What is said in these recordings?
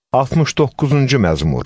69-cu məzmur.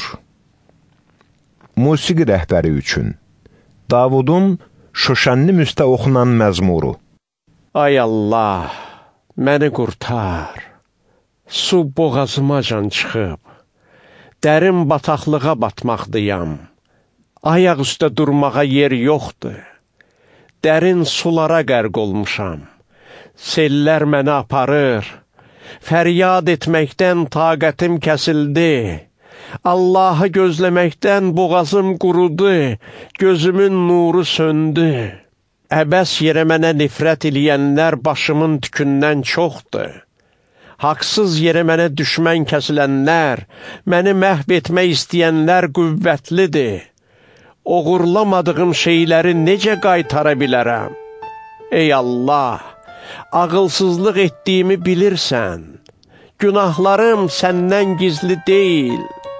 Musiqi rəhbəri üçün Davudun Şuşənli müstə oxunan məzmuru. Ay Allah, məni qurtar. Su boğazımacan çıxıb, dərin bataqlığa batmaqdıyam. Ayaq üstə durmağa yer yoxdur. Dərin sulara qərq olmuşam. Sellər məni aparır. Fəryad etməkdən taqətim kəsildi. Allahı gözləməkdən boğazım qurudu, gözümün nuru söndü. Əbəs yerə mənə nifrət eləyənlər başımın tükündən çoxdur. Haqsız yerə mənə düşmən kəsilənlər, məni məhv etmək istəyənlər qüvvətlidir. Oğurlamadığım şeyləri necə qaytara bilərəm? Ey Allah! Ağılsızlıq etdiyimi bilirsən, günahlarım səndən gizli deyil.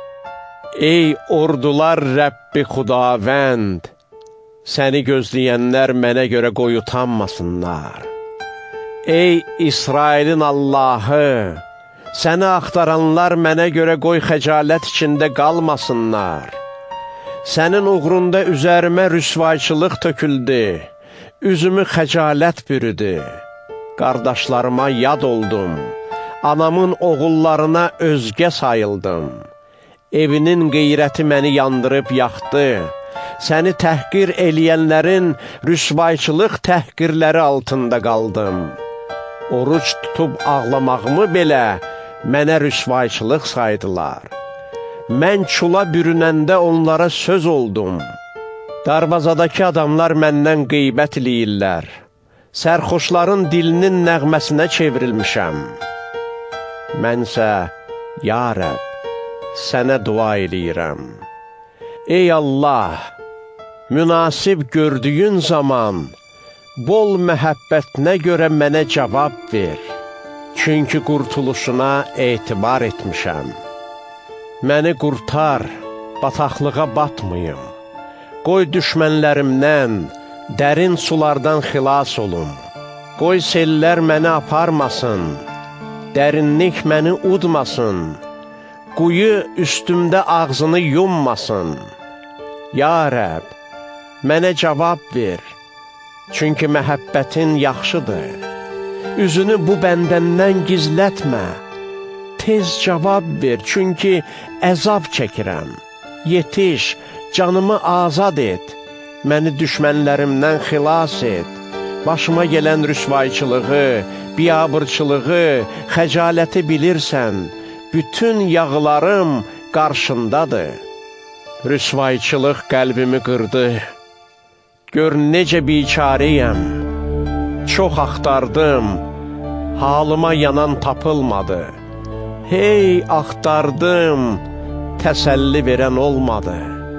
Ey ordular Rəbbi Xudavənd, səni gözləyənlər mənə görə qoy utanmasınlar. Ey İsrailin Allahı, səni axtaranlar mənə görə qoy xəcalət içində qalmasınlar. Sənin uğrunda üzərimə rüsvayçılıq töküldü, üzümü xəcalət bürüdü. Qardaşlarıma yad oldum, anamın oğullarına özgə sayıldım. Evinin qeyrəti məni yandırıb yaxdı. Səni təhqir eləyənlərin rüsvayçılıq təhqirləri altında qaldım. Oruç tutub ağlamağımı belə mənə rüsvayçılıq saydılar. Mən çula bürünəndə onlara söz oldum. Darvazadakı adamlar məndən qeybət eləyirlər. Sərxoşların dilinin nəğməsinə çevrilmişəm. Mənsə, ya Rəbb, sənə dua eləyirəm. Ey Allah, münasib gördüyün zaman, bol məhəbbətinə görə mənə cavab ver. Çünki qurtuluşuna etibar etmişəm. Məni qurtar, bataqlığa batmayım. Qoy düşmənlərimdən, dərin sulardan xilas olum. Qoy sellər məni aparmasın, dərinlik məni udmasın. Quyu üstümdə ağzını yummasın. Ya Rəbb, mənə cavab ver, çünki məhəbbətin yaxşıdır. Üzünü bu bəndəndən gizlətmə. Tez cavab ver, çünki əzab çəkirəm. Yetiş, canımı azad et. Məni düşmənlərimdən xilas et. Başıma gələn rüsvayçılığı, biabırçılığı, xəcaləti bilirsən. Bütün yağlarım qarşındadır. Rüsvayçılıq qəlbimi qırdı. Gör necə biçarəyəm. Çox axtardım, halıma yanan tapılmadı. Hey axtardım, təsəlli verən olmadı.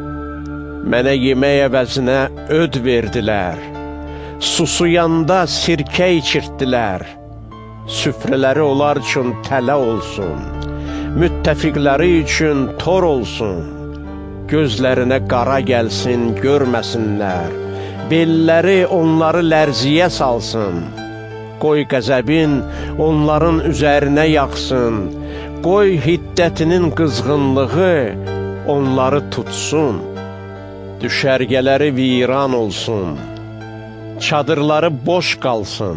Mənə yemək əvəzinə öd verdilər. Susuyanda sirkə içirtdilər. Süfrələri onlar üçün tələ olsun. Müttəfiqləri üçün tor olsun. Gözlərinə qara gəlsin, görməsinlər. Belləri onları lərziyə salsın. Qoy qəzəbin onların üzərinə yaxsın. Qoy hiddətinin qızğınlığı onları tutsun. Düşərgələri viran olsun, çadırları boş qalsın.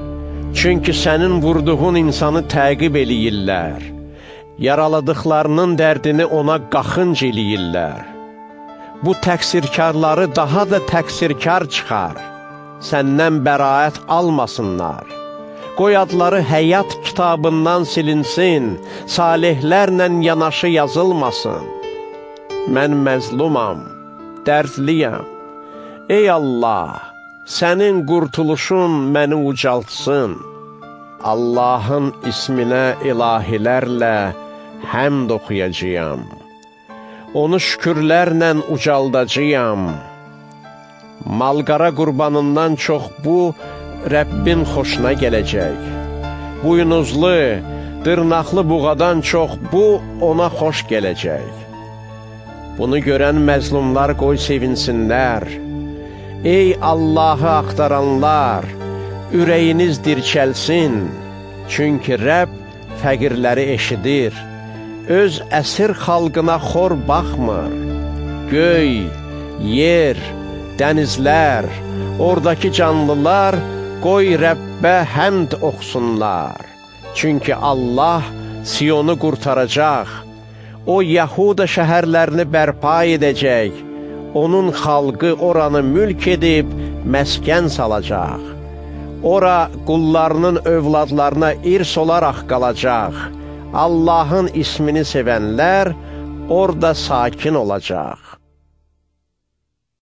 Çünki sənin vurduğun insanı təqib eləyirlər. Yaraladıqlarının dərdini ona qaxınc eləyirlər. Bu təqsirkarları daha da təqsirkar çıxar. Səndən bəraət almasınlar. Qoy adları həyat kitabından silinsin, salihlərlə yanaşı yazılmasın. Mən məzlumam, dərdliyəm. Ey Allah, sənin qurtuluşun məni ucaltsın. Allahın isminə ilahilərlə həmd oxuyacağam. Onu şükürlərlə ucaldacağam. Malqara qurbanından çox bu, Rəbbin xoşuna gələcək. Buynuzlu, dırnaqlı buğadan çox bu, ona xoş gələcək. Bunu görən məzlumlar qoy sevinsinlər. Ey Allahı axtaranlar, ürəyiniz dirçəlsin. Çünki Rəbb fəqirləri eşidir, öz əsir xalqına xor baxmır. Göy, yer, dənizlər, oradakı canlılar qoy Rəbbə həmd oxusunlar. Çünki Allah Siyonu qurtaracaq. O, Yahuda şəhərlərini bərpa edəcək. Onun xalqı oranı mülk edib məskən salacaq. Ora qullarının övladlarına irs olaraq qalacaq. Allahın ismini sevənlər orada sakin olacaq.